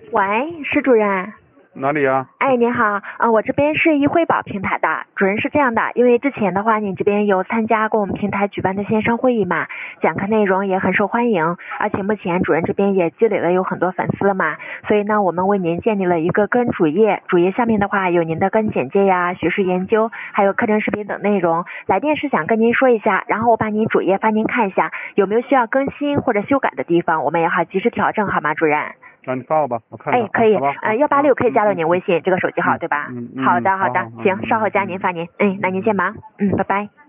喂，施主任。 哪里啊？ 哎，您好，我这边是易惠宝平台的。主任是这样的，因为之前的话，你这边有参加过我们平台举办的线上会议嘛，讲课内容也很受欢迎，而且目前主任这边也积累了有很多粉丝了嘛，所以呢，我们为您建立了一个个人主页，主页下面的话有您的个人简介呀、学术研究，还有课程视频等内容。来电是想跟您说一下，然后我把您主页发您看一下，有没有需要更新或者修改的地方，我们也好及时调整，好吗，主任？ 你发我吧，我看看。 哎，可以，186可以加入您微信，这个手机号对吧？好的， 好， 行，稍后加您发您，那您先忙，拜拜。